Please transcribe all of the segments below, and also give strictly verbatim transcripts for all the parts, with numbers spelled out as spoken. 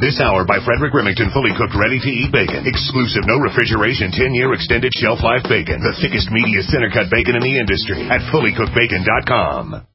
This hour by Frederick Remington, fully cooked, ready-to-eat bacon. Exclusive, no refrigeration, ten-year extended shelf life bacon. The thickest, meatiest, center-cut bacon in the industry at fully cooked bacon dot com.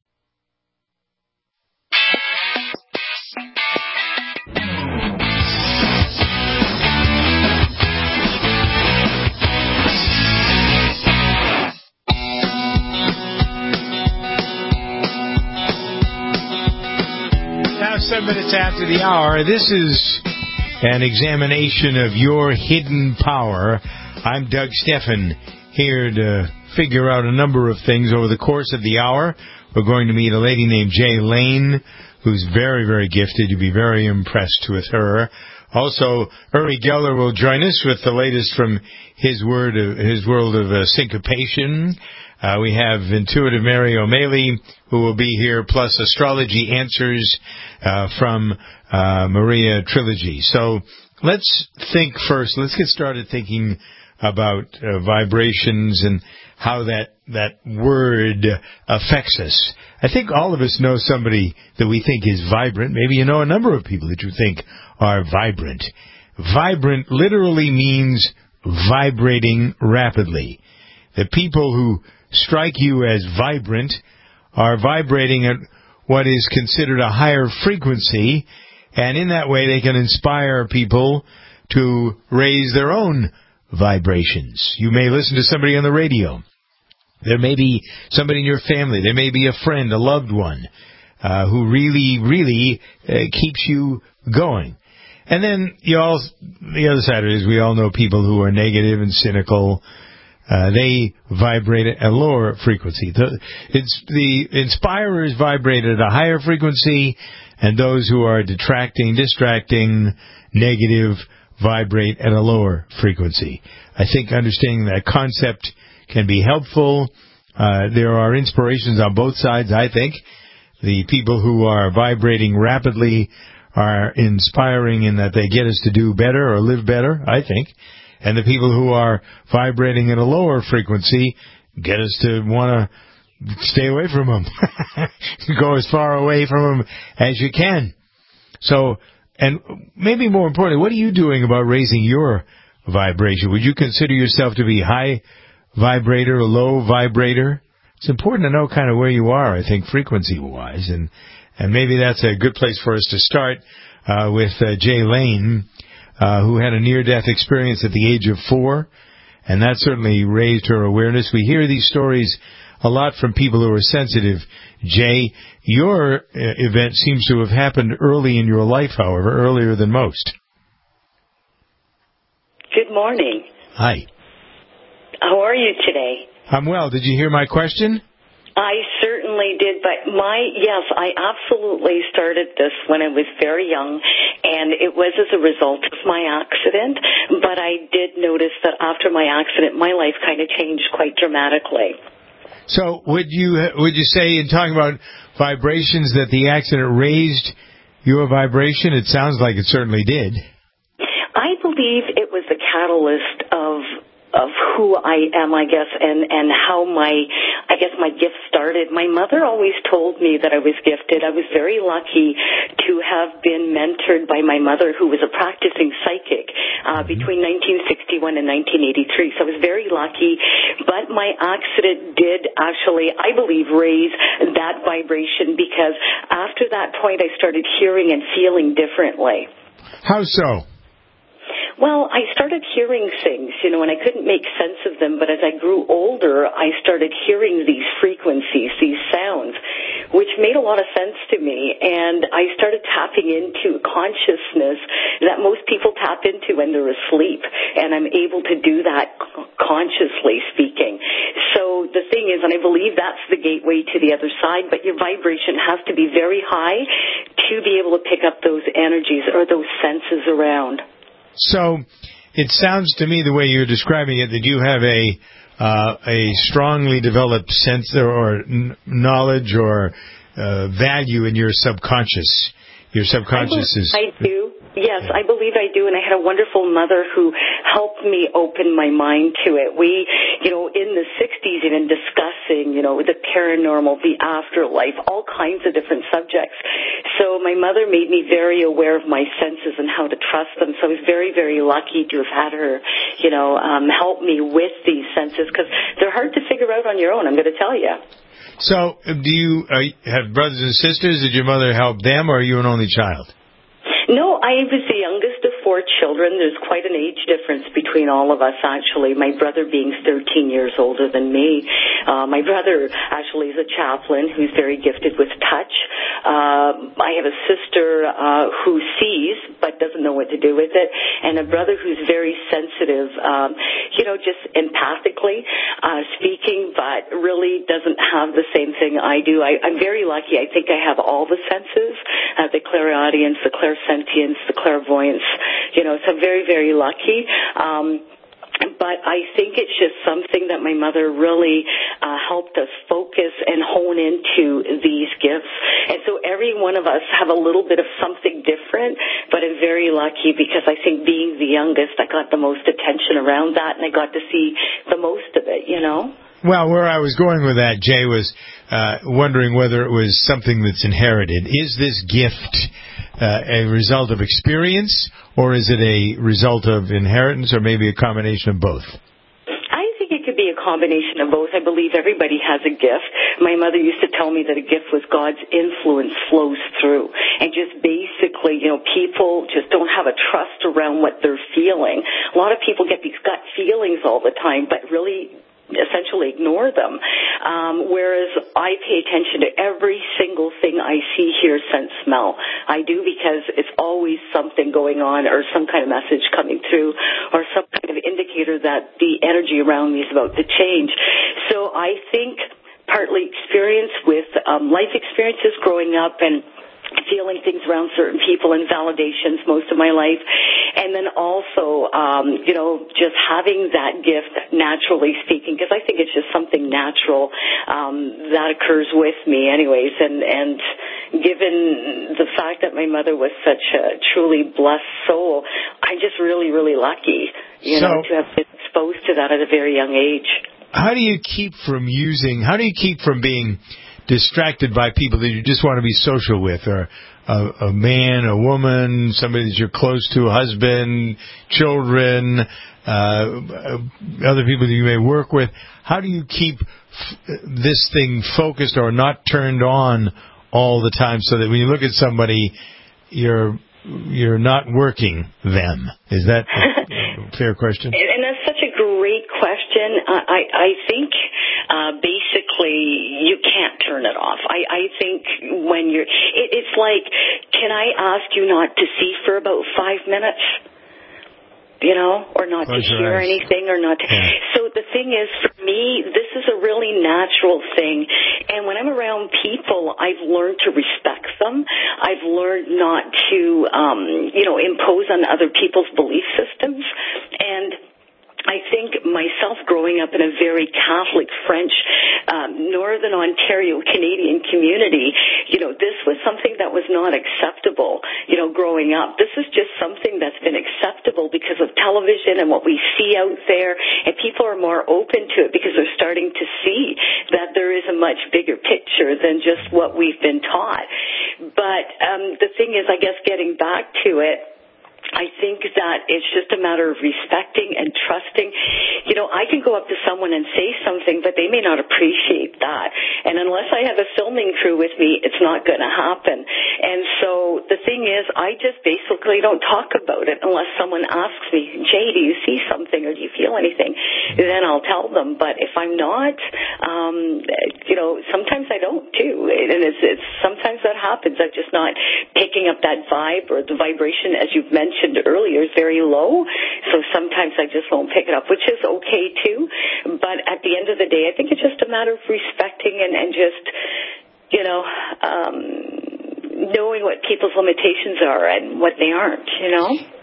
Seven minutes after the hour, this is an examination of your hidden power. I'm Doug Steffen, here to figure out a number of things over the course of the hour. We're going to meet a lady named Jay Lane, who's very, very gifted. You'll be very impressed with her. Also, Uri Geller will join us with the latest from his word, of, his world of uh, syncopation. Uh, we have Intuitive Mary O'Malley, who will be here, plus Astrology Answers uh, from uh, Maria Trilogy. So let's think first. Let's get started thinking about uh, vibrations and how that that word affects us. I think all of us know somebody that we think is vibrant. Maybe you know a number of people that you think are vibrant. Vibrant literally means vibrating rapidly. The people who strike you as vibrant are vibrating at what is considered a higher frequency, and in that way they can inspire people to raise their own vibrations. You may listen to somebody on the radio. There may be somebody in your family. There may be a friend, a loved one, uh, who really, really uh, keeps you going. And then you all, the other side of it is we all know people who are negative and cynical. Uh, they vibrate at a lower frequency. The, it's, the inspirers vibrate at a higher frequency, and those who are detracting, distracting, negative, vibrate at a lower frequency. I think understanding that concept can be helpful. Uh, there are inspirations on both sides, I think. The people who are vibrating rapidly are inspiring in that they get us to do better or live better, I think. And the people who are vibrating at a lower frequency get us to want to stay away from them. Go as far away from them as you can. So, and maybe more importantly, what are you doing about raising your vibration? Would you consider yourself to be high vibrator or low vibrator? It's important to know kind of where you are, I think, frequency-wise. And, and maybe that's a good place for us to start uh, with uh, Jay Lane, Uh, who had a near-death experience at the age of four, and that certainly raised her awareness. We hear these stories a lot from people who are sensitive. Jay, your uh, event seems to have happened early in your life, however, earlier than most. Good morning. Hi. How are you today? I'm well. Did you hear my question? I certainly did, but my, yes, I absolutely started this when I was very young, and it was as a result of my accident, but I did notice that after my accident, my life kind of changed quite dramatically. So would you would you say, in talking about vibrations, that the accident raised your vibration? It sounds like it certainly did. I believe it was the catalyst of of who I am, I guess, and, and how my, I guess my gift started. My mother always told me that I was gifted. I was very lucky to have been mentored by my mother, who was a practicing psychic uh, between nineteen sixty-one and nineteen eighty-three. So I was very lucky. But my accident did actually, I believe, raise that vibration, because after that point I started hearing and feeling differently. How so? Well, I started hearing things, you know, and I couldn't make sense of them, but as I grew older, I started hearing these frequencies, these sounds, which made a lot of sense to me, and I started tapping into consciousness that most people tap into when they're asleep, and I'm able to do that consciously speaking. So the thing is, and I believe that's the gateway to the other side, but your vibration has to be very high to be able to pick up those energies or those senses around. So it sounds to me, the way you're describing it, that you have a uh, a strongly developed sense or, or n- knowledge or uh, value in your subconscious. Your subconscious I, is... I do. Yes, I believe I do, and I had a wonderful mother who helped me open my mind to it. We, you know, in the sixties even discussing, you know, the paranormal, the afterlife, all kinds of different subjects. So my mother made me very aware of my senses and how to trust them. So I was very, very lucky to have had her, you know, um, help me with these senses, because they're hard to figure out on your own, I'm going to tell you. So do you uh, have brothers and sisters? Did your mother help them, or are you an only child? No, I was the youngest of four children. There's quite an age difference between all of us, actually, my brother being thirteen years older than me. Uh, my brother actually is a chaplain who's very gifted with touch. Uh, I have a sister uh, who sees but doesn't know what to do with it, and a brother who's very sensitive, um, you know, just empathically uh, speaking, but really doesn't have the same thing I do. I, I'm very lucky. I think I have all the senses, uh, the clairaudience, the clairsentience, the clairvoyance, you know, so I'm very, very lucky. Um, but I think it's just something that my mother really uh, helped us focus and hone into these gifts. And so every one of us have a little bit of something different, but I'm very lucky because I think being the youngest, I got the most attention around that, and I got to see the most of it, you know? Well, where I was going with that, Jay, was uh, wondering whether it was something that's inherited. Is this gift uh, a result of experience, or is it a result of inheritance, or maybe a combination of both? I think it could be a combination of both. I believe everybody has a gift. My mother used to tell me that a gift was God's influence flows through. And just basically, you know, people just don't have a trust around what they're feeling. A lot of people get these gut feelings all the time, but really essentially ignore them. Um, whereas I pay attention to every single thing I see, hear, sense, smell. I do, because it's always something going on, or some kind of message coming through, or some kind of indicator that the energy around me is about to change. So I think partly experience with um, life experiences growing up and feeling things around certain people and validations most of my life. And then also, um, you know, just having that gift, naturally speaking, because I think it's just something natural um, that occurs with me anyways. And, and given the fact that my mother was such a truly blessed soul, I'm just really, really lucky, you so, know, to have been exposed to that at a very young age. How do you keep from using, how do you keep from being distracted by people that you just want to be social with, or a, a man, a woman, somebody that you're close to, a husband, children, uh, other people that you may work with? How do you keep f- this thing focused or not turned on all the time, so that when you look at somebody, you're you're not working them? Is that a fair question? And that's such a great question. I, I think uh, basically you can't turn it off. I, I think when you're, it, it's like, can I ask you not to see for about five minutes? You know, or not Close to hear eyes. anything, or not to. Yeah. So the thing is, for me, this is a really natural thing. And when I'm around people, I've learned to respect them. I've learned not to, um, you know, impose on other people's belief systems. And I think myself growing up in a very Catholic, French, um, Northern Ontario, Canadian community, you know, this was something that was not acceptable, you know, growing up. This is just something that's been acceptable because of television and what we see out there, and people are more open to it because they're starting to see that there is a much bigger picture than just what we've been taught. But um, the thing is, I guess, getting back to it, I think that it's just a matter of respecting and trusting. You know, I can go up to someone and say something, but they may not appreciate that. And unless I have a filming crew with me, it's not going to happen. And so the thing is, I just basically don't talk about it unless someone asks me, Jay, do you see something or do you feel anything? Then I'll tell them. But if I'm not, um, you know, sometimes I don't too. And it's, it's sometimes that happens. I'm just not picking up that vibe, or the vibration, as you've mentioned earlier, is very low, so sometimes I just won't pick it up, which is okay too. But at the end of the day, I think it's just a matter of respecting and, and just, you know, um, knowing what people's limitations are and what they aren't, you know?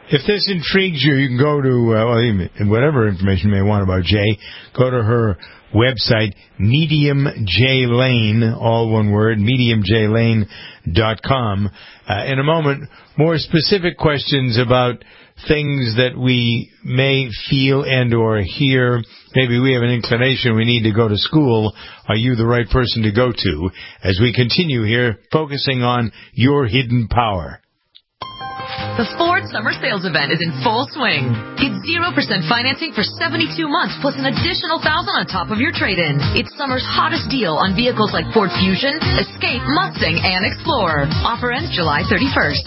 If this intrigues you, you can go to, uh, well, even whatever information you may want about Jay, go to her website, Medium J Lane, all one word, medium j lane dot com. Uh, in a moment, more specific questions about things that we may feel and or hear. Maybe we have an inclination we need to go to school. Are you the right person to go to? As we continue here, focusing on your hidden power. The Ford Summer Sales Event is in full swing. Get zero percent financing for seventy-two months plus an additional one thousand dollars on top of your trade-in. It's summer's hottest deal on vehicles like Ford Fusion, Escape, Mustang, and Explorer. Offer ends July thirty-first.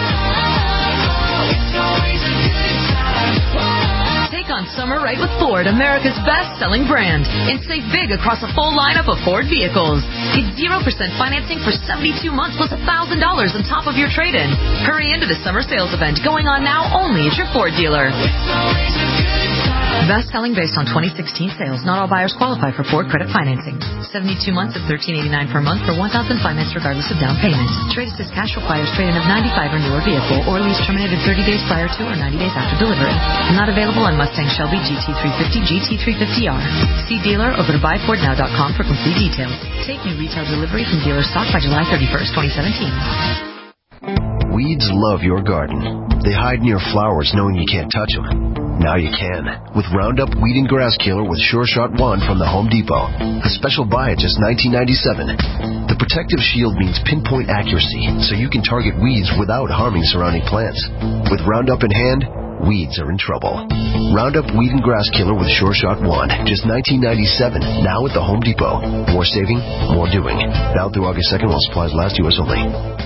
Take on summer right with Ford, America's best-selling brand, and save big across a full lineup of Ford vehicles. Get zero percent financing for seventy-two months plus one thousand dollars on top of your trade-in. Hurry into the summer sales event going on now only at your Ford dealer. Best-selling based on twenty sixteen sales. Not all buyers qualify for Ford credit financing. seventy-two months at thirteen eighty-nine per month for one thousand dollars financed regardless of down payment. Trade assist cash requires trade-in of ninety-five or newer vehicle or lease terminated thirty days prior to or ninety days after delivery. Not available on Mustang Shelby G T three fifty, G T three fifty R. See dealer or go to buy ford now dot com for complete details. Take new retail delivery from dealer stock by July thirty-first, twenty seventeen. Weeds love your garden. They hide in your flowers knowing you can't touch them. Now you can with Roundup Weed and Grass Killer with Sure Shot one from the Home Depot. A special buy at just nineteen ninety-seven dollars. The protective shield means pinpoint accuracy, so you can target weeds without harming surrounding plants. With Roundup in hand, weeds are in trouble. Roundup Weed and Grass Killer with Sure Shot one, just nineteen ninety-seven dollars, now at the Home Depot. More saving, more doing. Now through August second while supplies last, U S only.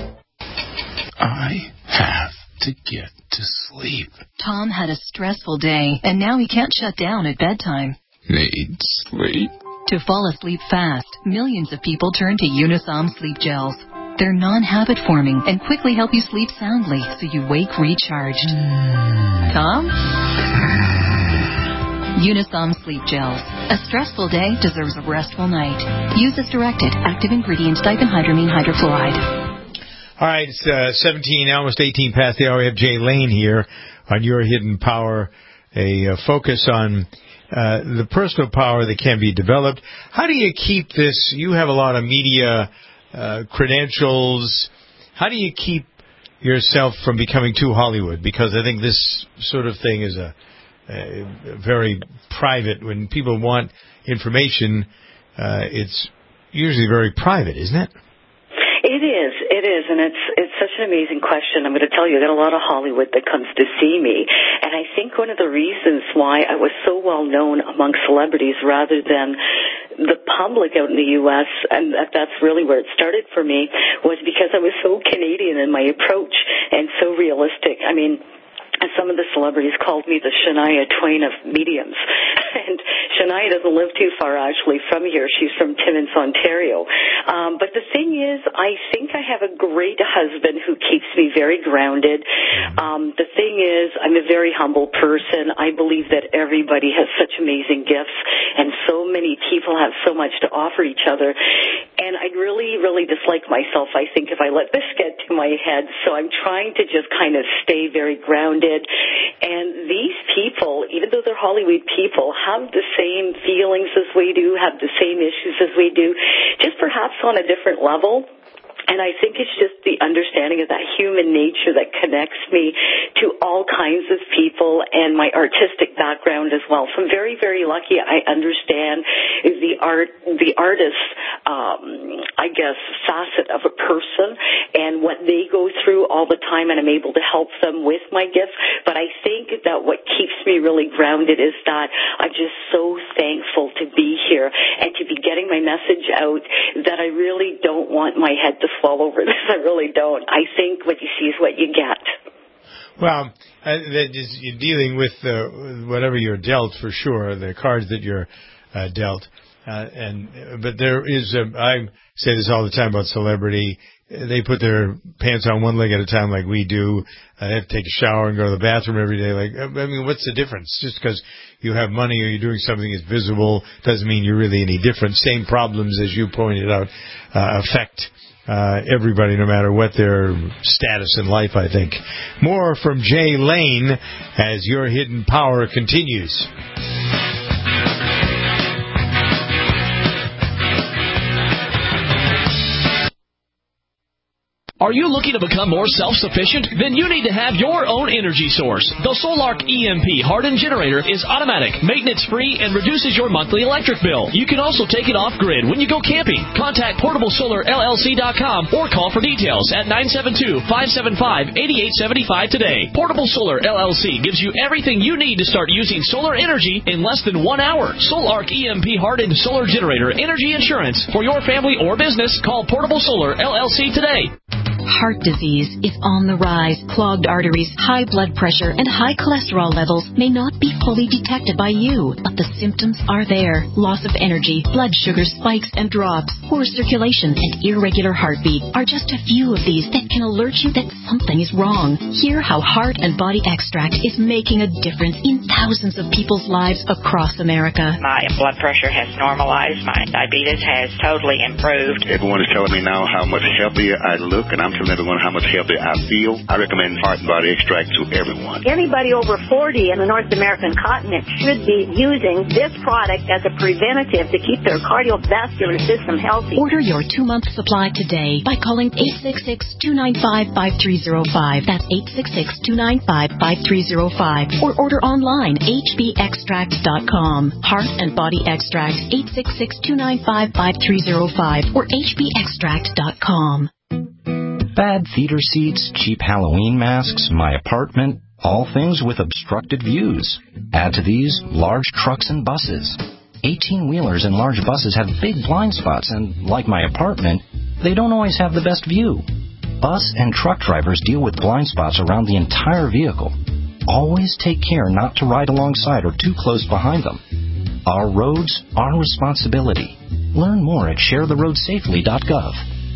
I have to get to sleep. Tom had a stressful day, and now he can't shut down at bedtime. Need sleep. To fall asleep fast, millions of people turn to Unisom Sleep Gels. They're non-habit forming and quickly help you sleep soundly so you wake recharged. Mm. Tom? Unisom Sleep Gels. A stressful day deserves a restful night. Use as directed. Active ingredient diphenhydramine hydrochloride. All right, it's uh, seventeen, almost eighteen past the hour. We have Jay Lane here on Your Hidden Power, a uh, focus on uh, the personal power that can be developed. How do you keep this? You have a lot of media uh, credentials. How do you keep yourself from becoming too Hollywood? Because I think this sort of thing is a, a very private. When people want information, uh, it's usually very private, isn't it? It is, it is, and it's it's such an amazing question. I'm going to tell you, I got a lot of Hollywood that comes to see me, and I think one of the reasons why I was so well known among celebrities rather than the public out in the U S, and that, that's really where it started for me, was because I was so Canadian in my approach and so realistic. I mean, some of the celebrities called me the Shania Twain of mediums. And Shania doesn't live too far, actually, from here. She's from Timmins, Ontario. Um, but the thing is, I think I have a great husband who keeps me very grounded. Um, the thing is, I'm a very humble person. I believe that everybody has such amazing gifts, and so many people have so much to offer each other. And I'd really, really dislike myself, I think, if I let this get to my head. So I'm trying to just kind of stay very grounded. And these people, even though they're Hollywood people, have the same feelings as we do, have the same issues as we do, just perhaps on a different level. And I think it's just the understanding of that human nature that connects me to all kinds of people and my artistic background as well. So I'm very, very lucky. I understand the art, the artist's, um, I guess, facet of a person and what they go through all the time, and I'm able to help them with my gifts. But I think that what keeps me really grounded is that I'm just so thankful to be here and to be getting my message out that I really don't want my head to fall over this. I really don't. I think what you see is what you get. Well, uh, that is, you're dealing with uh, whatever you're dealt, for sure, the cards that you're uh, dealt. Uh, and but there is, a, I say this all the time about celebrity. They put their pants on one leg at a time, like we do. Uh, they have to take a shower and go to the bathroom every day. Like, I mean, what's the difference? Just because you have money or you're doing something that's visible doesn't mean you're really any different. Same problems, as you pointed out, uh, affect uh, everybody, no matter what their status in life, I think. More from Jay Lane as Your Hidden Power continues. Are you looking to become more self-sufficient? Then you need to have your own energy source. The Solark E M P hardened generator is automatic, maintenance-free, and reduces your monthly electric bill. You can also take it off-grid when you go camping. Contact portable solar L L C dot com or call for details at nine seven two, five seven five, eight eight seven five today. Portable Solar L L C gives you everything you need to start using solar energy in less than one hour. Solark E M P hardened solar generator energy insurance for your family or business. Call Portable Solar L L C today. Heart disease is on the rise. Clogged arteries, high blood pressure, and high cholesterol levels may not be fully detected by you, but the symptoms are there. Loss of energy, blood sugar spikes and drops, poor circulation, and irregular heartbeat are just a few of these that can alert you that something is wrong. Hear how Heart and Body Extract is making a difference in thousands of people's lives across America. My blood pressure has normalized. My diabetes has totally improved. Everyone is telling me now how much healthier I look, and I'm telling everyone how much healthier I feel. I recommend Heart and Body Extract to everyone. Anybody over forty in the North American continent should be using this product as a preventative to keep their cardiovascular system healthy. Order your two-month supply today by calling eight six six, two nine five, five three zero five. That's eight six six, two nine five, five three zero five. Or order online, h b extract dot com. Heart and Body Extract, eight six six, two nine five, five three zero five or h b extract dot com. Bad theater seats, cheap Halloween masks, my apartment, all things with obstructed views. Add to these, large trucks and buses. eighteen-wheelers and large buses have big blind spots, and like my apartment, they don't always have the best view. Bus and truck drivers deal with blind spots around the entire vehicle. Always take care not to ride alongside or too close behind them. Our roads, our responsibility. Learn more at share the road safely dot gov.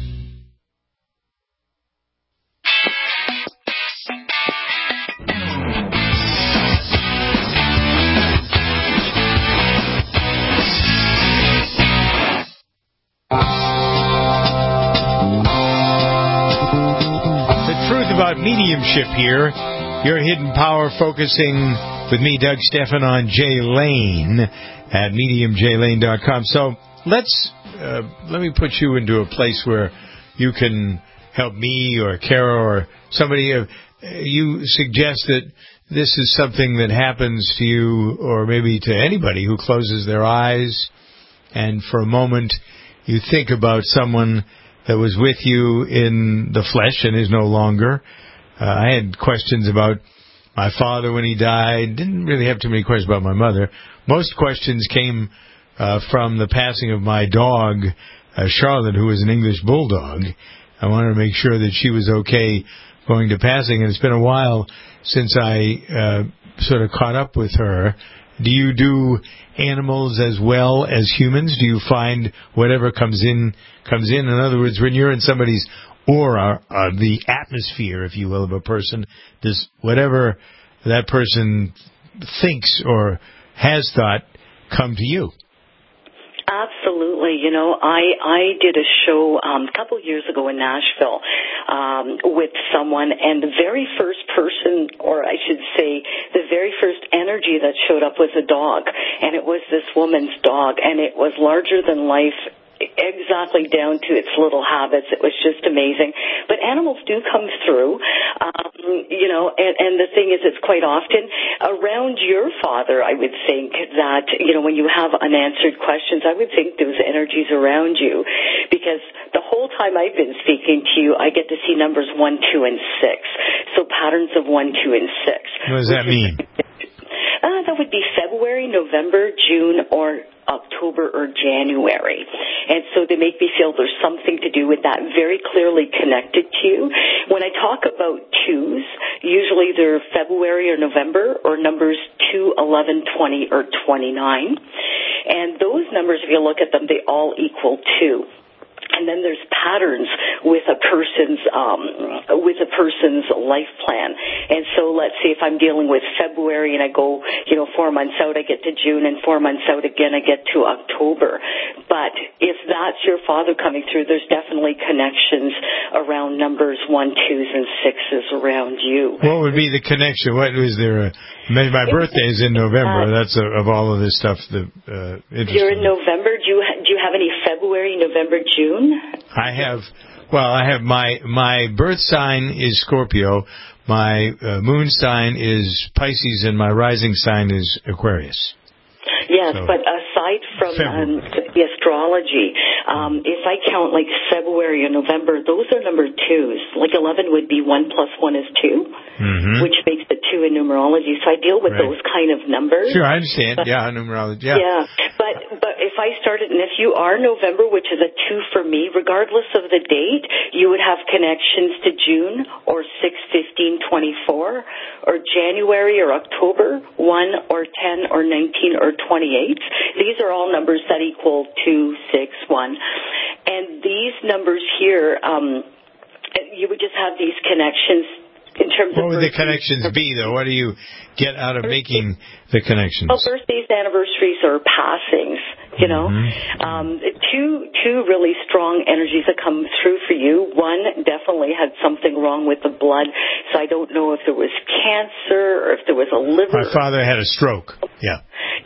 About mediumship here, Your Hidden Power, focusing with me, Doug Stephan, on Jay Lane at medium j lane dot com. So let's uh, let me put you into a place where you can help me or Kara or somebody. Uh, you suggest that this is something that happens to you, or maybe to anybody who closes their eyes, and for a moment you think about someone that was with you in the flesh and is no longer. Uh, I had questions about my father when he died. Didn't really have too many questions about my mother. Most questions came uh, from the passing of my dog, uh, Charlotte, who was an English bulldog. I wanted to make sure that she was okay going to passing, and it's been a while since I uh, sort of caught up with her. Do you do animals as well as humans? Do you find whatever comes in comes in? In other words, when you're in somebody's aura, uh, the atmosphere, if you will, of a person, does whatever that person thinks or has thought come to you? Absolutely. You know, I, I did a show um, a couple years ago in Nashville um, with someone, and the very first person, or I should say, the very first energy that showed up was a dog, and it was this woman's dog, and it was larger than life, exactly down to its little habits. It was just amazing. But animals do come through, um, you know, and, and the thing is, it's quite often around your father, I would think that, you know, when you have unanswered questions, I would think those energies around you, because the whole time I've been speaking to you, I get to see numbers one, two, and six. So patterns of one, two, and six. What does that mean? Uh, that would be February, November, June, or October or January. And so they make me feel there's something to do with that, very clearly connected to you. When I talk about twos, usually they're February or November, or numbers two, eleven, twenty, or twenty-nine. And those numbers, if you look at them, they all equal two. And then there's patterns with a person's um, with a person's life plan. And so let's say if I'm dealing with February and I go, you know, four months out, I get to June, and four months out again, I get to October. But if that's your father coming through, there's definitely connections around numbers one, twos, and sixes around you. What would be the connection? What is there? A, maybe my birthday is in November. Uh, That's a, of all of this stuff. The uh, you're in November. Do you ha- do you have any February, November, June? I have. Well, I have my my birth sign is Scorpio. My uh, moon sign is Pisces, and my rising sign is Aquarius. Yes, so, but aside from um, the astrology, um, if I count like February or November, those are number twos. Like eleven would be one plus one is two, mm-hmm. which makes the two in numerology. So I deal with right. those kind of numbers. Sure, I understand. But, yeah, numerology. Yeah. Yeah, but but if I started, and if you are November, which is a two for me, regardless of the date, you would have connections to June or six, fifteen, twenty-four, or January or October, one or ten or nineteen or twenty-eight. These are all numbers that equal two, six, one. And these numbers here, um, you would just have these connections in terms what of... What would the connections be, though? What do you get out of making the connections? Well, birthdays, anniversaries, or passings, you know. Mm-hmm. Um, two two really strong energies that come through for you. One definitely had something wrong with the blood, so I don't know if there was cancer or if there was a liver... My father had a stroke, yeah.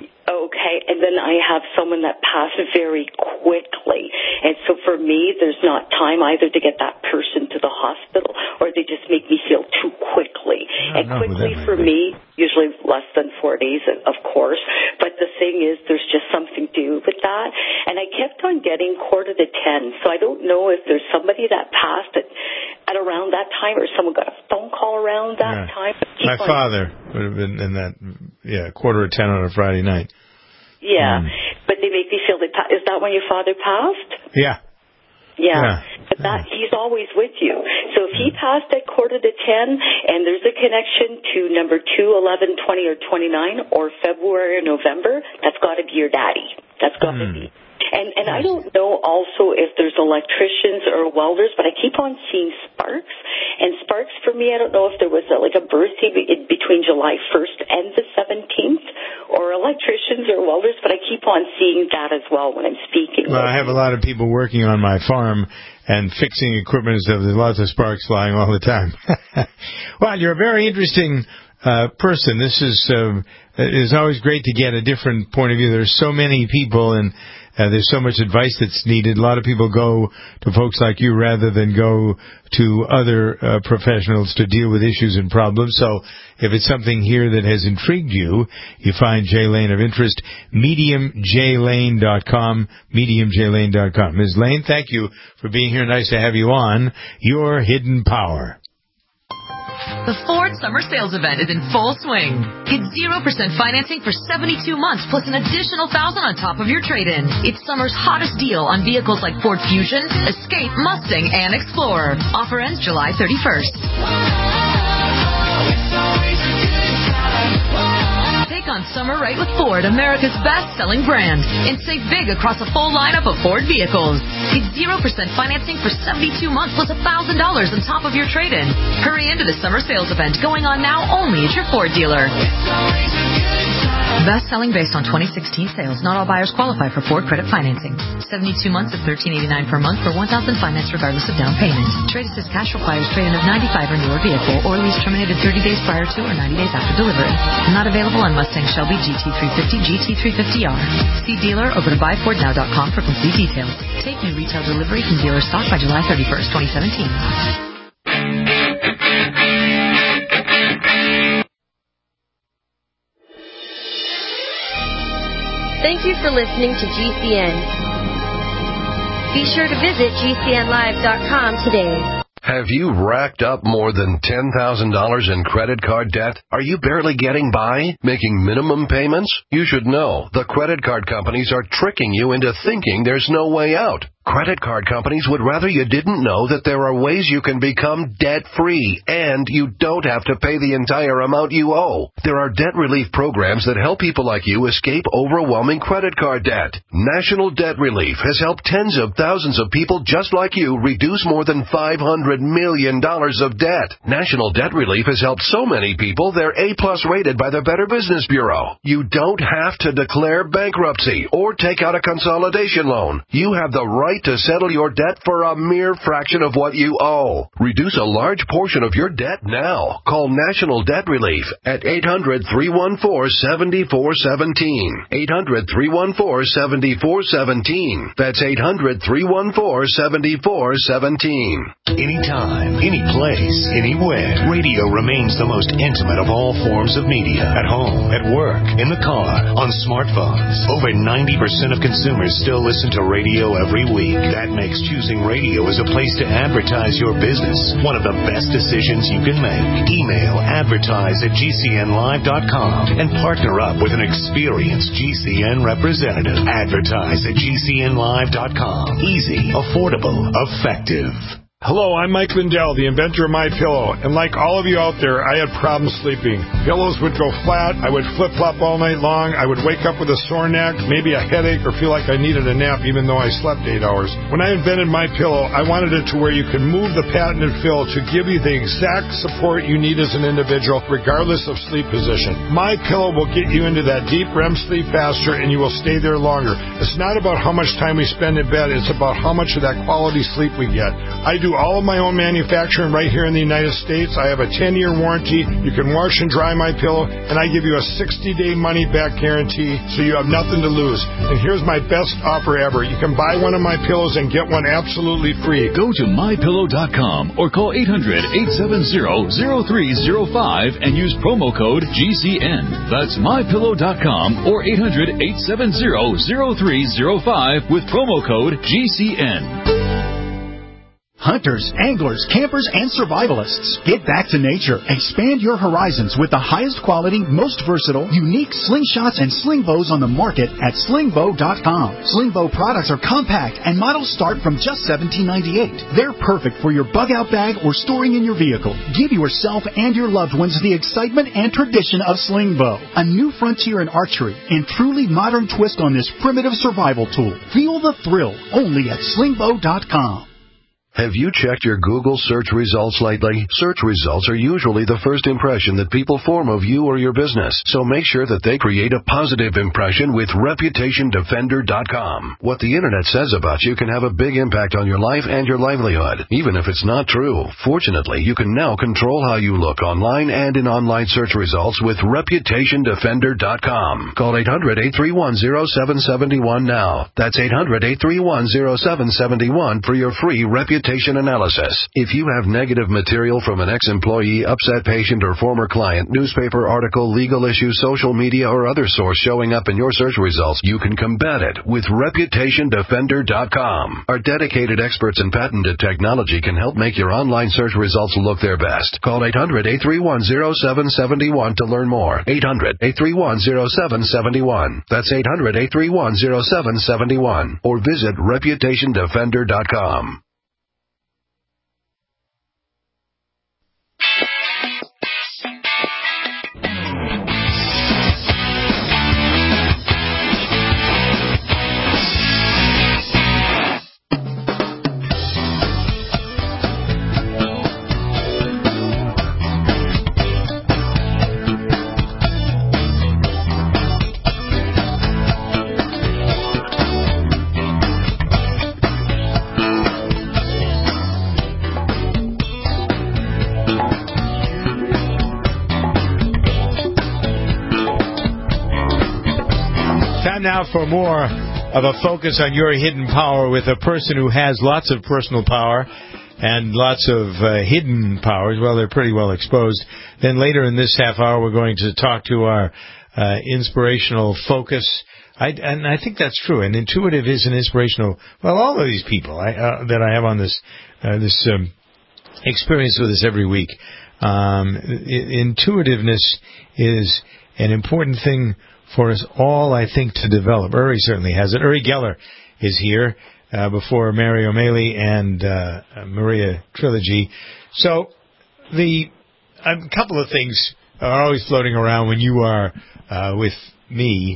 Okay, and then I have someone that passed very quickly. And so for me, there's not time either to get that person to the hospital, or they just make me feel too quickly. And quickly for me, usually less than four days, of course. But the thing is, there's just something to do with that. And I kept on getting quarter to ten. So I don't know if there's somebody that passed at, at around that time, or someone got a phone call around that yeah. time. My on. father would have been in that, yeah, quarter to ten on a Friday night. Yeah, mm. but they make me feel that. Is that when your father passed? Yeah. Yeah, yeah. but that yeah. he's always with you. So if he passed at quarter to ten, and there's a connection to number two, eleven, twenty, or twenty-nine, or February or November, that's got to be your daddy. That's got to mm. be. And and I don't know also if there's electricians or welders, but I keep on seeing sparks. And sparks for me, I don't know if there was a, like a birthday between July first and the seventeenth, or electricians or welders, but I keep on seeing that as well when I'm speaking. Well, I have a lot of people working on my farm and fixing equipment, so there's lots of sparks flying all the time. Well, you're a very interesting uh, person. This is uh, it is always great to get a different point of view. There's so many people, and uh, there's so much advice that's needed. A lot of people go to folks like you rather than go to other uh, professionals to deal with issues and problems. So if it's something here that has intrigued you, you find Jay Lane of interest, medium j lane dot com, medium j lane dot com. Miz Lane, thank you for being here. Nice to have you on Your Hidden Power. The Ford Summer Sales Event is in full swing. Get zero percent financing for seventy-two months plus an additional one thousand dollars on top of your trade-in. It's summer's hottest deal on vehicles like Ford Fusion, Escape, Mustang, and Explorer. Offer ends July thirty-first. Take on summer right with Ford, America's best-selling brand, and save big across a full lineup of Ford vehicles. Get zero percent financing for seventy-two months plus one thousand dollars on top of your trade-in. Hurry into the summer sales event going on now only at your Ford dealer. Best-selling based on twenty sixteen sales. Not all buyers qualify for Ford credit financing. seventy-two months at thirteen eighty-nine per month for one thousand dollars finance regardless of down payment. Trade assist cash requires trade-in of ninety-five or newer vehicle, or lease terminated thirty days prior to or ninety days after delivery. Not available on Mustang, Shelby, G T three fifty, G T three fifty R. See dealer or go to buy ford now dot com for complete details. Take new retail delivery from dealer stock by July thirty-first, twenty seventeen. Thank you for listening to G C N. Be sure to visit G C N live dot com today. Have you racked up more than ten thousand dollars in credit card debt? Are you barely getting by, making minimum payments? You should know the credit card companies are tricking you into thinking there's no way out. Credit card companies would rather you didn't know that there are ways you can become debt-free, and you don't have to pay the entire amount you owe. There are debt relief programs that help people like you escape overwhelming credit card debt. National Debt Relief has helped tens of thousands of people just like you reduce more than five hundred million dollars of debt. National Debt Relief has helped so many people they're A-plus rated by the Better Business Bureau. You don't have to declare bankruptcy or take out a consolidation loan. You have the right to settle your debt for a mere fraction of what you owe. Reduce a large portion of your debt now. Call National Debt Relief at eight hundred, three one four, seven four one seven. eight hundred, three one four, seven four one seven. That's eight hundred, three one four, seven four one seven. Anytime, any place, anywhere, radio remains the most intimate of all forms of media. At home, at work, in the car, on smartphones. Over ninety percent of consumers still listen to radio every week. That makes choosing radio as a place to advertise your business one of the best decisions you can make. Email advertise at G C N live dot com and partner up with an experienced G C N representative. Advertise at G C N live dot com. Easy, affordable, effective. Hello, I'm Mike Lindell, the inventor of MyPillow, and like all of you out there, I had problems sleeping. Pillows would go flat, I would flip-flop all night long, I would wake up with a sore neck, maybe a headache, or feel like I needed a nap even though I slept eight hours. When I invented MyPillow, I wanted it to where you could move the patented fill to give you the exact support you need as an individual, regardless of sleep position. MyPillow will get you into that deep R E M sleep faster, and you will stay there longer. It's not about how much time we spend in bed, it's about how much of that quality sleep we get. I do all of my own manufacturing right here in the United States. I have a ten-year warranty. You can wash and dry my pillow, and I give you a sixty-day money-back guarantee, so you have nothing to lose. And here's my best offer ever. You can buy one of my pillows and get one absolutely free. Go to my pillow dot com or call eight hundred, eight seven zero, zero three zero five and use promo code G C N. That's my pillow dot com or eight hundred, eight seven zero, zero three zero five with promo code G C N. Hunters, anglers, campers, and survivalists. Get back to nature. Expand your horizons with the highest quality, most versatile, unique slingshots and sling bows on the market at sling bow dot com. Sling bow products are compact and models start from just seventeen ninety-eight. They're perfect for your bug-out bag or storing in your vehicle. Give yourself and your loved ones the excitement and tradition of sling bow. A new frontier in archery and truly modern twist on this primitive survival tool. Feel the thrill only at sling bow dot com. Have you checked your Google search results lately? Search results are usually the first impression that people form of you or your business, so make sure that they create a positive impression with reputation defender dot com. What the Internet says about you can have a big impact on your life and your livelihood, even if it's not true. Fortunately, you can now control how you look online and in online search results with reputation defender dot com. Call eight hundred, eight three one, zero seven seven one now. That's eight hundred, eight three one, zero seven seven one for your free reputation analysis. If you have negative material from an ex-employee, upset patient, or former client, newspaper article, legal issue, social media, or other source showing up in your search results, you can combat it with reputation defender dot com. Our dedicated experts in patented technology can help make your online search results look their best. Call eight hundred, eight three one, zero seven seven one to learn more. eight hundred, eight three one, zero seven seven one. That's eight hundred, eight three one, zero seven seven one. Or visit reputation defender dot com. Now for more of a focus on your hidden power with a person who has lots of personal power and lots of uh, hidden powers. Well, they're pretty well exposed. Then later in this half hour, we're going to talk to our uh, inspirational focus. I, and I think that's true. And intuitive is an inspirational. Well, all of these people I, uh, that I have on this uh, this um, experience with us every week. Um, intuitiveness is an important thing for us all, I think, to develop. Uri certainly has it. Uri Geller is here. uh, before Mary O'Malley and uh, Maria Trilogy. So the a couple of things are always floating around when you are uh, with me.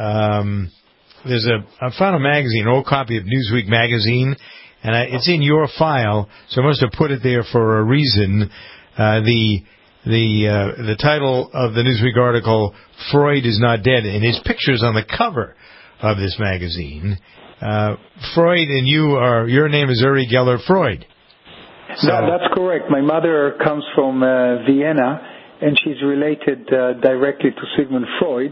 Um, there's a I found a magazine, an old copy of Newsweek magazine, and I, it's in your file, so I must have put it there for a reason. Uh, the the uh, the title of the Newsweek article, "Freud is Not Dead," and his picture's on the cover of this magazine. Uh, Freud and you are your name is Uri Geller Freud. So, that, that's correct. My mother comes from uh, Vienna, and she's related uh, directly to Sigmund Freud.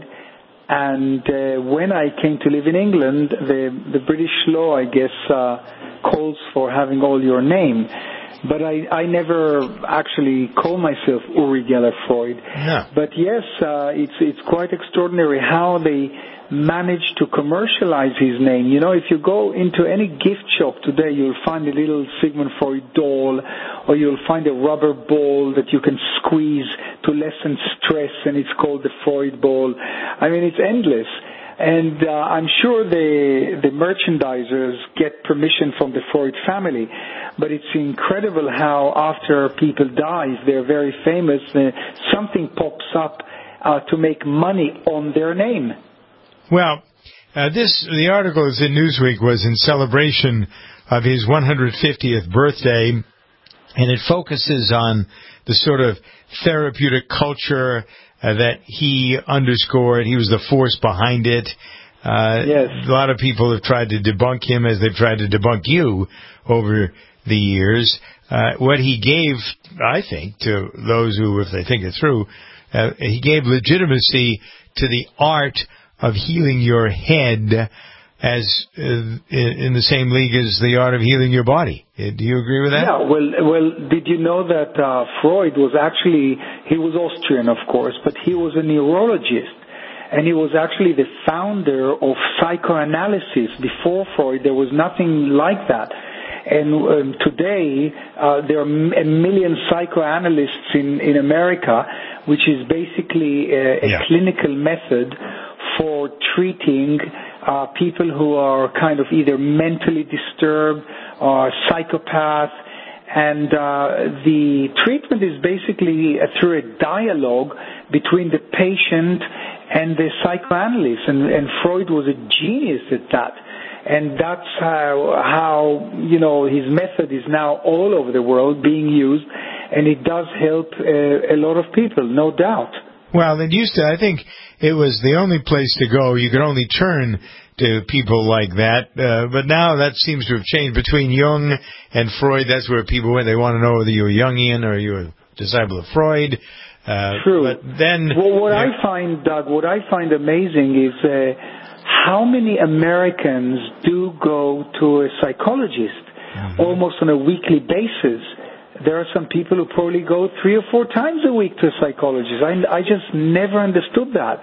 And uh, when I came to live in England, the the British law, I guess, uh, calls for having all your name. But I, I never actually call myself Uri Geller Freud. No. But yes, uh, it's it's quite extraordinary how they managed to commercialize his name. You know, if you go into any gift shop today, you'll find a little Sigmund Freud doll, or you'll find a rubber ball that you can squeeze to lessen stress, and it's called the Freud ball. I mean, it's endless. And uh, I'm sure the the merchandisers get permission from the Freud family, but it's incredible how after people die, if they're very famous, uh, something pops up uh, to make money on their name. Well, uh, this the article is in Newsweek was in celebration of his one hundred fiftieth birthday, and it focuses on the sort of therapeutic culture uh, that he underscored. He was the force behind it. Uh, yes. A lot of people have tried to debunk him as they've tried to debunk you over the years. Uh, what he gave, I think, to those who, if they think it through, uh, he gave legitimacy to the art of healing your head as uh, in the same league as the art of healing your body. Do you agree with that? Yeah, well, well, did you know that uh, Freud was actually, he was Austrian, of course, but he was a neurologist, and he was actually the founder of psychoanalysis. Before Freud, there was nothing like that. And um, today, uh, there are a million psychoanalysts in, in America, which is basically a, a yeah. clinical method for treating uh, people who are kind of either mentally disturbed or psychopath. And uh, the treatment is basically uh, through a dialogue between the patient and the psychoanalyst. And, and Freud was a genius at that. And that's how, how, you know, his method is now all over the world being used, and it does help uh, a lot of people, no doubt. Well, it used to, I think it was the only place to go. You could only turn to people like that. Uh, but now that seems to have changed. Between Jung and Freud, that's where people went. They want to know whether you're a Jungian or you're a disciple of Freud. Uh, True. But then, well, what yeah. I find, Doug, what I find amazing is uh, how many Americans do go to a psychologist mm-hmm. almost on a weekly basis. There are some people who probably go three or four times a week to a psychologist. I, I just never understood that.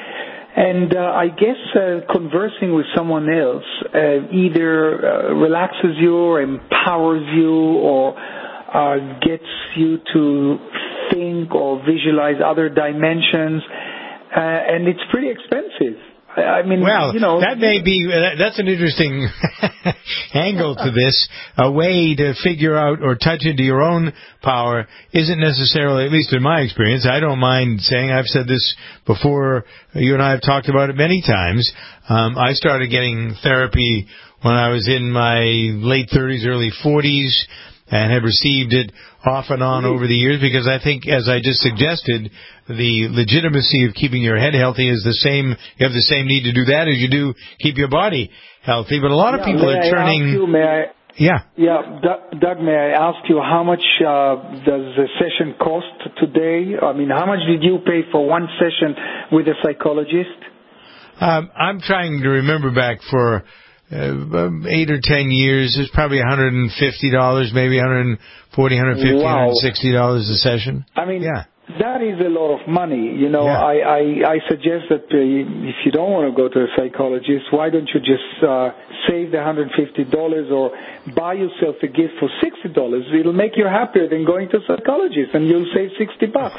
And uh, I guess uh, conversing with someone else uh, either uh, relaxes you or empowers you or uh, gets you to think or visualize other dimensions. Uh, and it's pretty expensive. I mean, well, you know, that may be, that's an interesting angle to this. A way to figure out or touch into your own power isn't necessarily, at least in my experience, I don't mind saying, I've said this before, you and I have talked about it many times. Um, I started getting therapy when I was in my late thirties, early forties, and have received it off and on over the years because I think, as I just suggested, the legitimacy of keeping your head healthy is the same. You have the same need to do that as you do keep your body healthy. But a lot of yeah, people may are I turning. Ask you, may I, yeah. Yeah, Doug, Doug, may I ask you how much uh, does a session cost today? I mean, how much did you pay for one session with a psychologist? Um, I'm trying to remember back for. Uh, eight or ten years, it's probably one hundred fifty dollars, maybe one hundred forty dollars, one hundred fifty dollars, wow. one hundred sixty dollars a session. I mean, yeah. That is a lot of money. You know, Yeah. I, I, I suggest that uh, if you don't want to go to a psychologist, why don't you just uh, save the one hundred fifty dollars or buy yourself a gift for sixty dollars? It'll make you happier than going to a psychologist, and you'll save sixty bucks.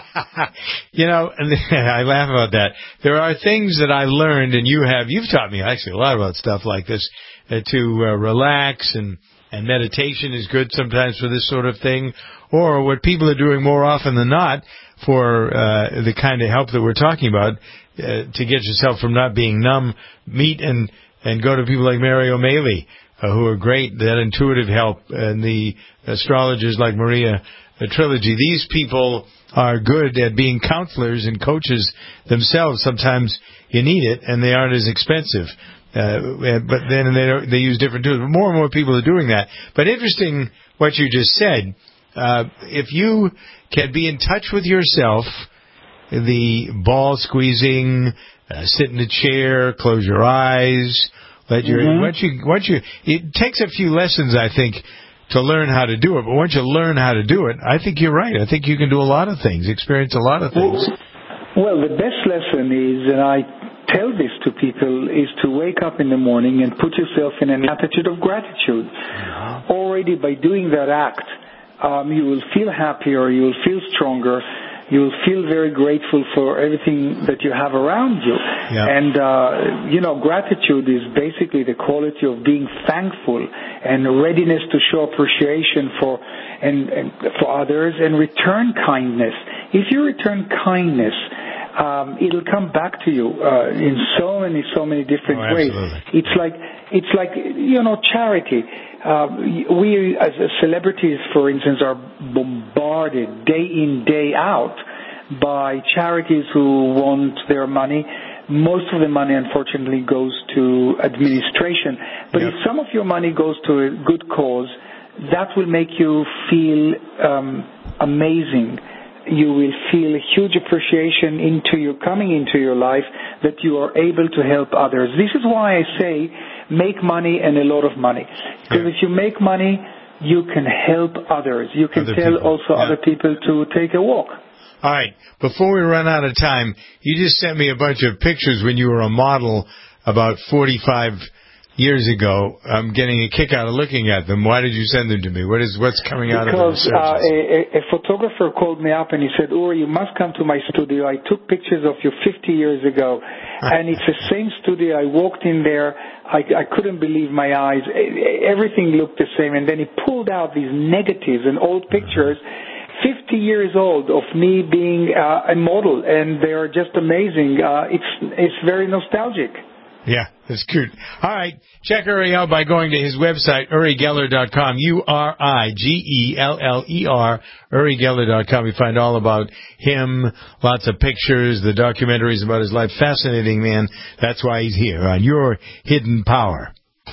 You know, and I laugh about that. There are things that I learned, and you have, you've taught me actually a lot about stuff like this, uh, to uh, relax, and, and meditation is good sometimes for this sort of thing. Or what people are doing more often than not for uh, the kind of help that we're talking about, uh, to get yourself from not being numb, meet and, and go to people like Mary O'Malley, uh, who are great, that intuitive help, and the astrologers like Maria uh, Trilogy. These people are good at being counselors and coaches themselves. Sometimes you need it, and they aren't as expensive. Uh, but then they, they use different tools. But more and more people are doing that. But interesting what you just said. Uh, if you can be in touch with yourself, the ball squeezing, uh, sit in a chair, close your eyes, let your, Mm-hmm. once you, once you, it takes a few lessons, I think, to learn how to do it. But once you learn how to do it, I think you're right. I think you can do a lot of things, experience a lot of things. Well, the best lesson is, and I tell this to people, is to wake up in the morning and put yourself in an attitude of gratitude. Mm-hmm. Already by doing that act, Um, you will feel happier, you will feel stronger, you will feel very grateful for everything that you have around you. Yeah. And, uh, you know, gratitude is basically the quality of being thankful and readiness to show appreciation for and, and for others and return kindness. If you return kindness, um, it'll come back to you uh, in so many, so many different oh, ways. It's like, it's like, you know, charity. Uh, we, as celebrities, for instance, are bombarded day in, day out by charities who want their money. Most of the money, unfortunately, goes to administration. But yep. if some of your money goes to a good cause, that will make you feel um, amazing. You will feel a huge appreciation into your coming into your life that you are able to help others. This is why I say make money and a lot of money. Because yeah. if you make money, you can help others. You can other tell people. also yeah. other people to take a walk. All right. Before we run out of time, you just sent me a bunch of pictures when you were a model about forty-five years ago. I'm getting a kick out of looking at them. Why did you send them to me? What is what's coming out because, of them? Because uh, a, a photographer called me up and he said, Uri, you must come to my studio. I took pictures of you fifty years ago, and it's the same studio. I walked in there. I, I couldn't believe my eyes. Everything looked the same. And then he pulled out these negatives and old pictures, fifty years old, of me being uh, a model, and they are just amazing. Uh, it's it's very nostalgic. Yeah, that's cute. All right, check Uri out by going to his website, uri geller dot com, U R I G E L L E R, uri geller dot com. You find all about him, lots of pictures, the documentaries about his life. Fascinating man. That's why he's here on Your Hidden Power.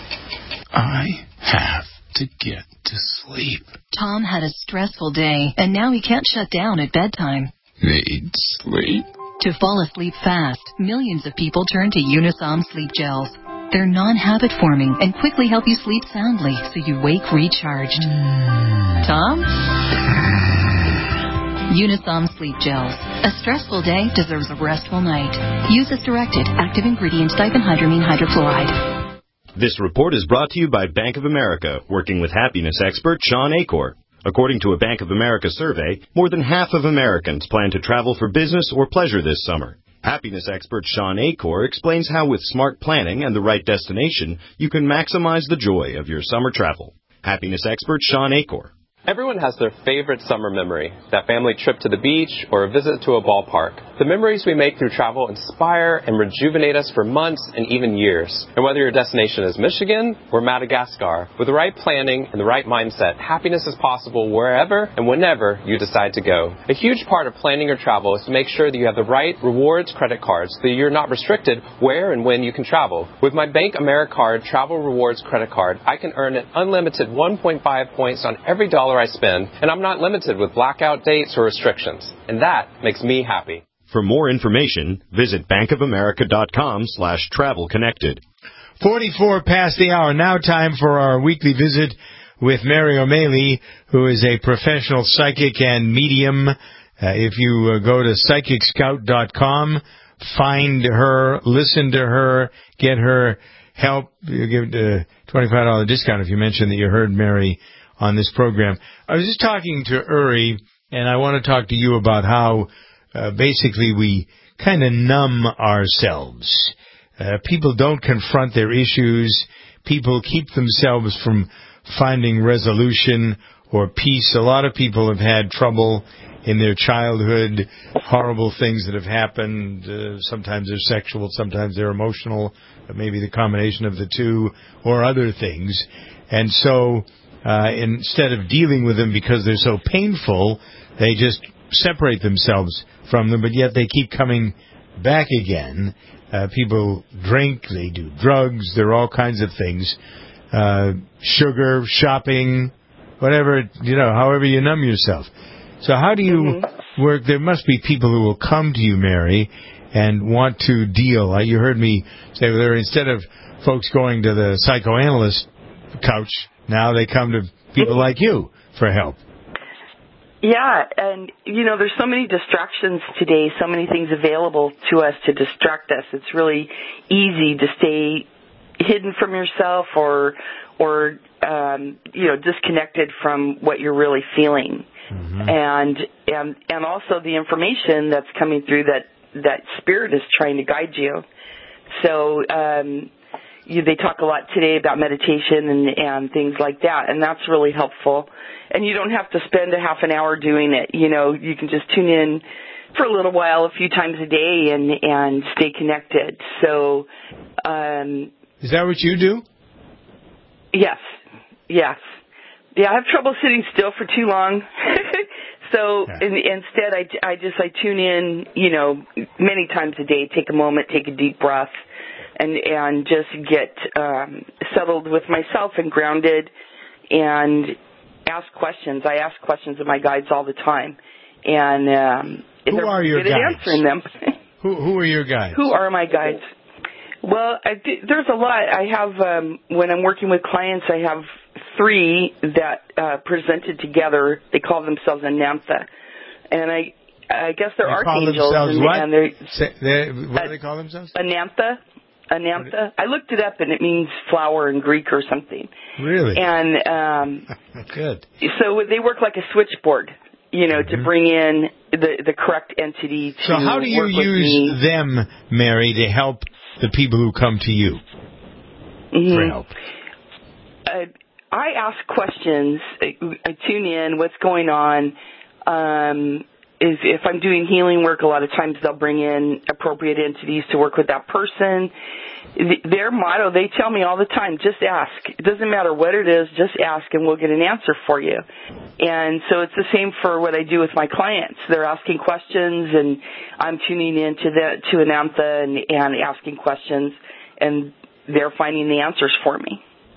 I have to get to sleep. Tom had a stressful day, and now he can't shut down at bedtime. Need sleep. To fall asleep fast, millions of people turn to Unisom Sleep Gels. They're non-habit forming and quickly help you sleep soundly so you wake recharged. Mm. Tom? Unisom Sleep Gels. A stressful day deserves a restful night. Use as directed. Active ingredient diphenhydramine hydrochloride. This report is brought to you by Bank of America, working with happiness expert Sean Acor. According to a Bank of America survey, more than half of Americans plan to travel for business or pleasure this summer. Happiness expert Sean Acor explains how with smart planning and the right destination, you can maximize the joy of your summer travel. Happiness expert Sean Acor. Everyone has their favorite summer memory, that family trip to the beach or a visit to a ballpark. The memories we make through travel inspire and rejuvenate us for months and even years. And whether your destination is Michigan or Madagascar, with the right planning and the right mindset, happiness is possible wherever and whenever you decide to go. A huge part of planning your travel is to make sure that you have the right rewards credit cards so that you're not restricted where and when you can travel. With my Bank AmeriCard Travel Rewards credit card, I can earn an unlimited one point five points on every dollar I spend, and I'm not limited with blackout dates or restrictions. And that makes me happy. For more information, visit bankofamerica.com slash travel connected. forty-four past the hour. Now time for our weekly visit with Mary O'Malley, who is a professional psychic and medium. Uh, Uh, if you uh, go to psychic scout dot com, find her, listen to her, get her help. You give a twenty-five dollars discount if you mention that you heard Mary on this program. I was just talking to Uri, and I want to talk to you about how uh, basically we kind of numb ourselves. Uh, people don't confront their issues. People keep themselves from finding resolution or peace. A lot of people have had trouble in their childhood, horrible things that have happened. Uh, sometimes they're sexual, sometimes they're emotional, maybe the combination of the two, or other things. And so uh, instead of dealing with them because they're so painful, they just separate themselves from them, but yet they keep coming back again. Uh, people drink, they do drugs, there are all kinds of things. Uh, sugar, shopping, whatever, you know, however you numb yourself. So how do you mm-hmm. work? There must be people who will come to you, Mary, and want to deal. You heard me say there, instead of folks going to the psychoanalyst couch, now they come to people like you for help. Yeah, and, you know, there's so many distractions today, so many things available to us to distract us. It's really easy to stay hidden from yourself or, or um, you know, disconnected from what you're really feeling. Mm-hmm. And, and and also the information that's coming through that, that spirit is trying to guide you. So um, you, they talk a lot today about meditation and, and things like that, and that's really helpful. And you don't have to spend a half an hour doing it. You know, you can just tune in for a little while, a few times a day, and, and stay connected. So, um, is that what you do? Yes, yes. Yeah, I have trouble sitting still for too long. So yeah. in, instead, I, I just I tune in, you know, many times a day. Take a moment, take a deep breath, and and just get um, settled with myself and grounded, and ask questions. I ask questions of my guides all the time, and um, who are your good guides? At answering them. who who are your guides? Who are my guides? Well, I, there's a lot. I have um, when I'm working with clients, I have three that uh, presented together. They call themselves Anantha, and I I guess they're they archangels. Call themselves and, what? And they're, Say, they're, what uh, do they call themselves? Anantha. Anantha. I looked it up, and it means flower in Greek or something. Really? And um, good. So they work like a switchboard, you know, mm-hmm. to bring in the the correct entity to So how do you work use them, Mary, to help the people who come to you mm-hmm. for help? Uh, I ask questions. I tune in. What's going on? Um, is if I'm doing healing work, a lot of times they'll bring in appropriate entities to work with that person. Their motto, they tell me all the time, just ask. It doesn't matter what it is, just ask and we'll get an answer for you. And so it's the same for what I do with my clients. They're asking questions and I'm tuning in to, the, to Anantha and, and asking questions, and they're finding the answers for me.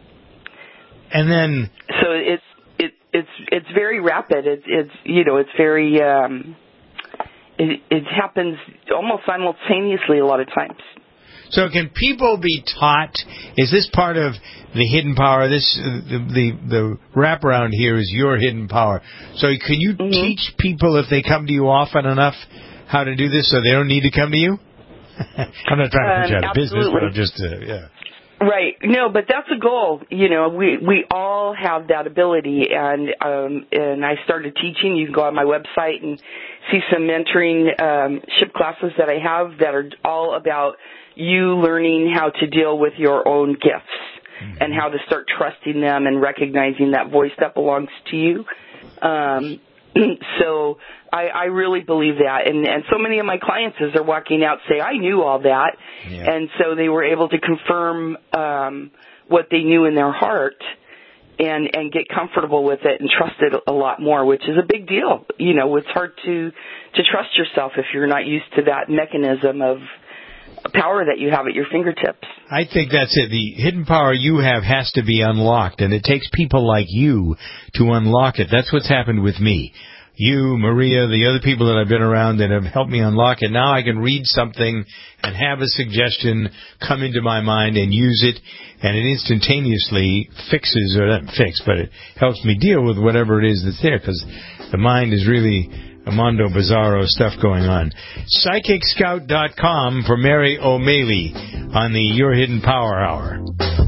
And then, so it's it it's it's very rapid. It's it's you know it's very um, it it happens almost simultaneously a lot of times. So can people be taught? Is this part of the hidden power? This uh, the, the the wraparound here is your hidden power. So can you mm-hmm. teach people if they come to you often enough how to do this, so they don't need to come to you? I'm not trying to put you out of um, business, but I'm just uh, yeah. Right. No, but that's a goal. You know, we we all have that ability, and um, and I started teaching. You can go on my website and see some mentoring um, ship classes that I have that are all about you learning how to deal with your own gifts mm-hmm. and how to start trusting them and recognizing that voice that belongs to you. Um, so I, I really believe that. And, and so many of my clients, as they're walking out, say, I knew all that. Yeah. And so they were able to confirm um, what they knew in their heart and, and get comfortable with it and trust it a lot more, which is a big deal. You know, it's hard to, to trust yourself if you're not used to that mechanism of power that you have at your fingertips. I think that's it. The hidden power you have has to be unlocked, and it takes people like you to unlock it. That's what's happened with me. You, Maria, the other people that I've been around that have helped me unlock it. Now I can read something and have a suggestion come into my mind and use it, and it instantaneously fixes, or not fix, but it helps me deal with whatever it is that's there, because the mind is really Mondo Bizarro stuff going on. Psychic Scout dot com for Mary O'Malley on the Your Hidden Power Hour.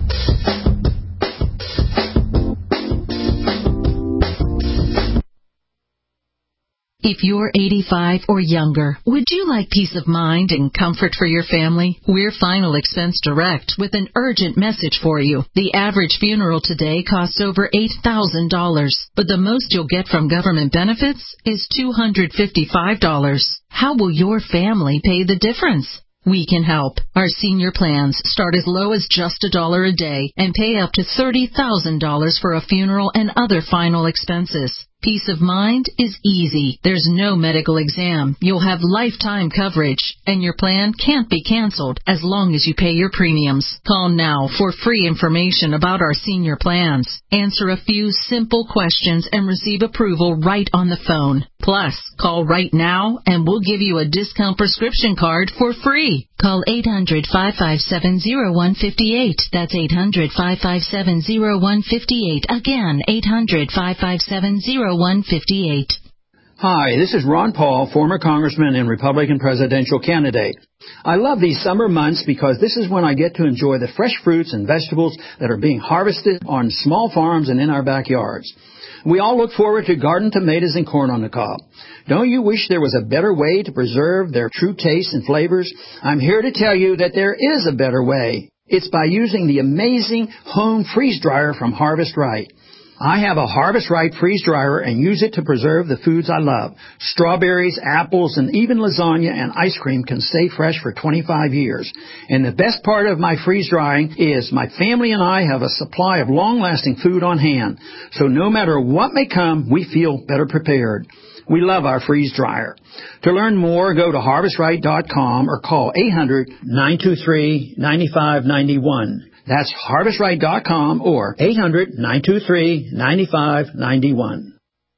If you're eighty-five or younger, would you like peace of mind and comfort for your family? We're Final Expense Direct with an urgent message for you. The average funeral today costs over eight thousand dollars, but the most you'll get from government benefits is two hundred fifty-five dollars. How will your family pay the difference? We can help. Our senior plans start as low as just a dollar a day and pay up to thirty thousand dollars for a funeral and other final expenses. Peace of mind is easy. There's no medical exam. You'll have lifetime coverage, and your plan can't be canceled as long as you pay your premiums. Call now for free information about our senior plans. Answer a few simple questions and receive approval right on the phone. Plus, call right now and we'll give you a discount prescription card for free. Call eight hundred, five five seven, zero one five eight. That's eight hundred, five five seven, zero one five eight. Again, eight hundred, five five seven, zero one five eight. Hi, this is Ron Paul, former congressman and Republican presidential candidate. I love these summer months because this is when I get to enjoy the fresh fruits and vegetables that are being harvested on small farms and in our backyards. We all look forward to garden tomatoes and corn on the cob. Don't you wish there was a better way to preserve their true taste and flavors? I'm here to tell you that there is a better way. It's by using the amazing home freeze dryer from Harvest Right. I have a Harvest Right freeze dryer and use it to preserve the foods I love. Strawberries, apples, and even lasagna and ice cream can stay fresh for twenty-five years. And the best part of my freeze drying is my family and I have a supply of long-lasting food on hand. So no matter what may come, we feel better prepared. We love our freeze dryer. To learn more, go to harvest right dot com or call eight hundred, nine two three, nine five nine one. That's harvest right dot com or eight hundred, nine two three, nine five nine one.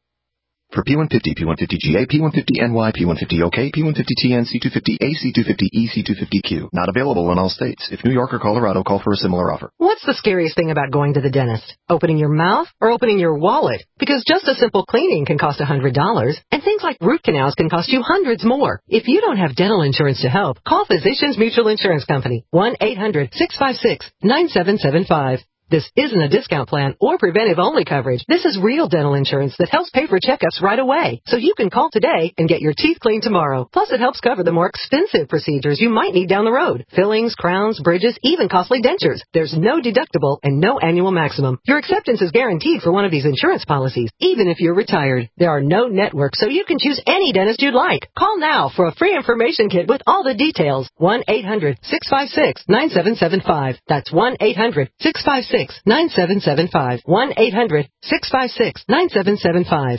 For P one fifty, P one fifty G A, P one fifty N Y, P one fifty O K, P one fifty T N, C two fifty A, C two fifty E, C two fifty Q. Not available in all states. If New York or Colorado, call for a similar offer. What's the scariest thing about going to the dentist? Opening your mouth or opening your wallet? Because just a simple cleaning can cost one hundred dollars, and things like root canals can cost you hundreds more. If you don't have dental insurance to help, call Physicians Mutual Insurance Company, one eight hundred, six five six, nine seven seven five. This isn't a discount plan or preventive-only coverage. This is real dental insurance that helps pay for checkups right away. So you can call today and get your teeth cleaned tomorrow. Plus, it helps cover the more expensive procedures you might need down the road. Fillings, crowns, bridges, even costly dentures. There's no deductible and no annual maximum. Your acceptance is guaranteed for one of these insurance policies, even if you're retired. There are no networks, so you can choose any dentist you'd like. Call now for a free information kit with all the details. one eight hundred, six five six, nine seven seven five. That's one eight hundred, six five six, nine seven seven five. one eight hundred, six five six, nine seven seven five.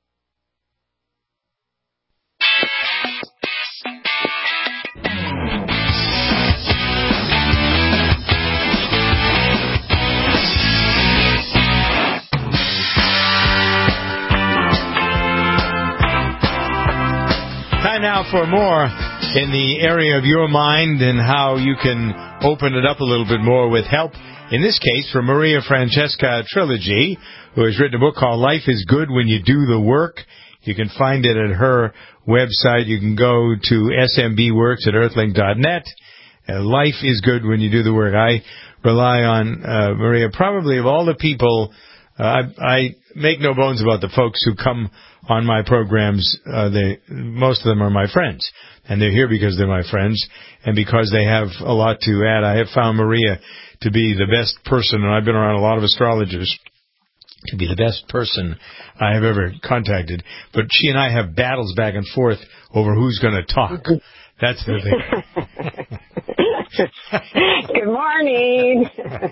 Time now for more in the area of your mind and how you can open it up a little bit more with help. In this case, from Maria Francesca Trilogy, who has written a book called Life is Good When You Do the Work. You can find it at her website. You can go to S M B works at earthlink dot net. Uh, life is good when you do the work. I rely on uh, Maria, probably of all the people. Uh, I, I make no bones about the folks who come on my programs. Uh, they, most of them are my friends, and they're here because they're my friends and because they have a lot to add. I have found Maria to be the best person, and I've been around a lot of astrologers, to be the best person I have ever contacted. But she and I have battles back and forth over who's going to talk. That's the thing. Good morning.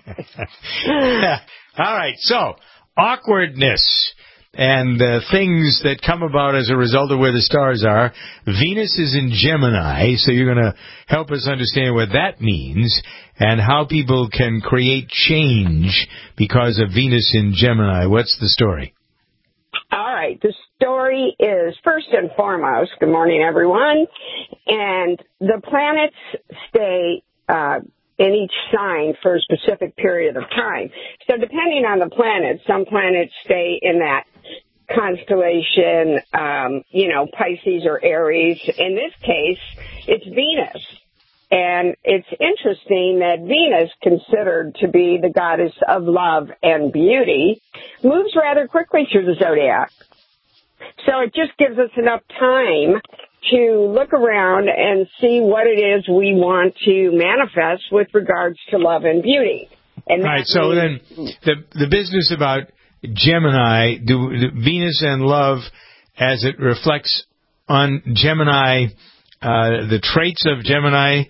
All right, so awkwardness and uh, things that come about as a result of where the stars are. Venus is in Gemini, so you're going to help us understand what that means and how people can create change because of Venus in Gemini. What's the story? All right. The story is, first and foremost, good morning, everyone. And the planets stay uh, in each sign for a specific period of time. So depending on the planet, some planets stay in that constellation, um, you know, Pisces or Aries. In this case, it's Venus. And it's interesting that Venus, considered to be the goddess of love and beauty, moves rather quickly through the zodiac. So it just gives us enough time to look around and see what it is we want to manifest with regards to love and beauty. And all right, so means, then the the business about Gemini, do, do Venus and love, as it reflects on Gemini, uh, the traits of Gemini,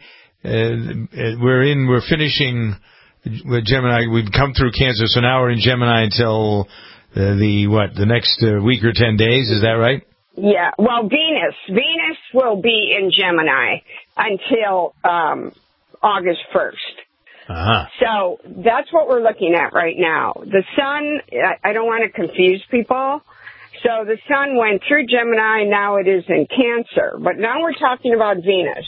uh, we're in, we're finishing with Gemini. We've come through Cancer, so now we're in Gemini until uh, the, what, the next uh, week or ten days, is that right? Yeah, well, Venus, Venus will be in Gemini until um, August first. Uh-huh. So that's what we're looking at right now. The sun, I don't want to confuse people. So the sun went through Gemini, now it is in Cancer. But now we're talking about Venus.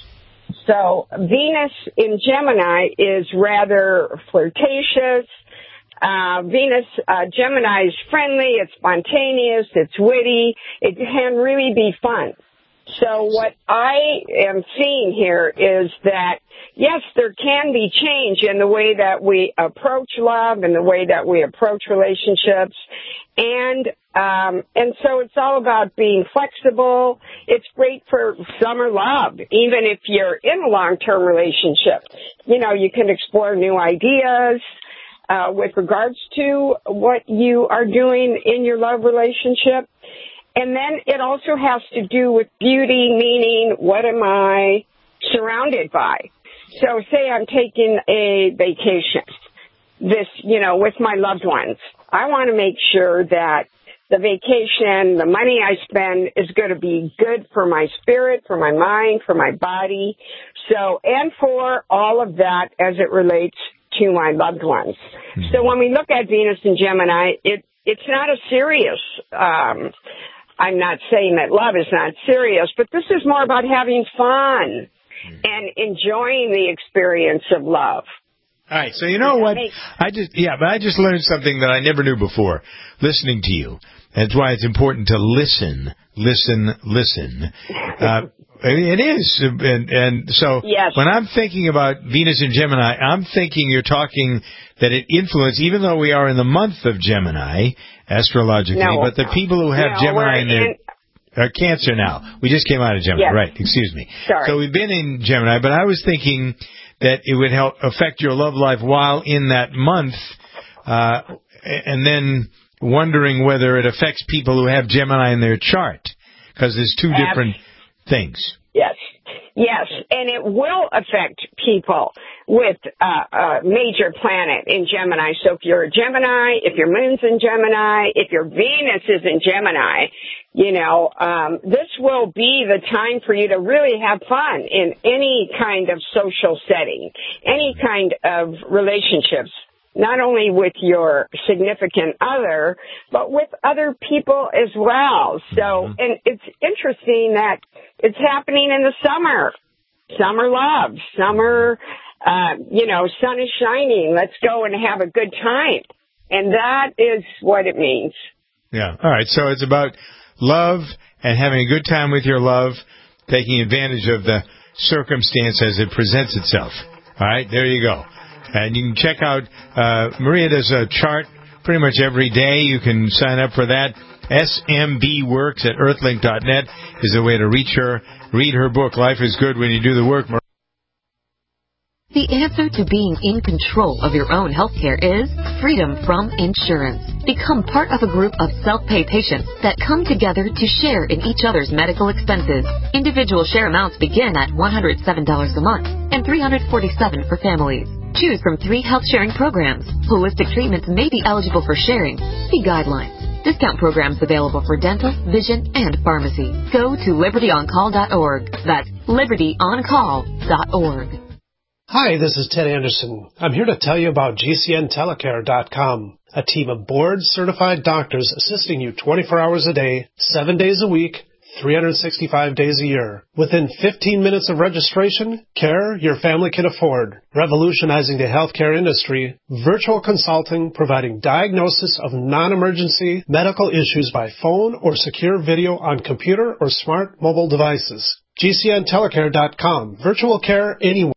So Venus in Gemini is rather flirtatious. Uh, Venus, uh, Gemini is friendly, it's spontaneous, it's witty, it can really be fun. So what I am seeing here is that, yes, there can be change in the way that we approach love and the way that we approach relationships. And, um, and so it's all about being flexible. It's great for summer love, even if you're in a long-term relationship. You know, you can explore new ideas, uh, with regards to what you are doing in your love relationship. And then it also has to do with beauty, meaning what am I surrounded by? So say I'm taking a vacation, this, you know, with my loved ones. I want to make sure that the vacation, the money I spend is going to be good for my spirit, for my mind, for my body. So, and for all of that as it relates to my loved ones. Mm-hmm. So when we look at Venus and Gemini, it, it's not a serious, um, I'm not saying that love is not serious, but this is more about having fun and enjoying the experience of love. All right, so you know what? I just yeah, but I just learned something that I never knew before, listening to you. That's why it's important to listen, listen, listen. Uh, it is, and, and so yes. When I'm thinking about Venus and Gemini, I'm thinking you're talking that it influences, even though we are in the month of Gemini astrologically, no, but the people who have no, Gemini in their in, uh, Cancer now. We just came out of Gemini, yes. right? Excuse me. Sorry. So we've been in Gemini, but I was thinking that it would help affect your love life while in that month, uh, and then wondering whether it affects people who have Gemini in their chart, because there's two different Ab- things. Yes, yes, and it will affect people with uh, a major planet in Gemini. So if you're a Gemini, if your moon's in Gemini, if your Venus is in Gemini, you know, um, this will be the time for you to really have fun in any kind of social setting, any kind of relationships, not only with your significant other, but with other people as well. So, and it's interesting that it's happening in the summer. Summer love, summer, uh, you know, sun is shining. Let's go and have a good time. And that is what it means. Yeah. All right. So it's about love and having a good time with your love, taking advantage of the circumstance as it presents itself. All right. There you go. And you can check out, uh, Maria does a chart pretty much every day. You can sign up for that. S M B Works at earthlink dot net is a way to reach her. Read her book, Life is Good When You Do the Work. The answer to being in control of your own health care is freedom from insurance. Become part of a group of self-pay patients that come together to share in each other's medical expenses. Individual share amounts begin at one hundred seven dollars a month and three hundred forty-seven dollars for families. Choose from three health-sharing programs. Holistic treatments may be eligible for sharing. See guidelines. Discount programs available for dental, vision, and pharmacy. Go to liberty on call dot org. That's liberty on call dot org. Hi, this is Ted Anderson. I'm here to tell you about G C N telecare dot com, a team of board-certified doctors assisting you twenty-four hours a day, seven days a week, three hundred sixty-five days a year. Within fifteen minutes of registration, care your family can afford. Revolutionizing the healthcare industry, virtual consulting providing diagnosis of non-emergency medical issues by phone or secure video on computer or smart mobile devices. G C N telecare dot com. Virtual care anywhere.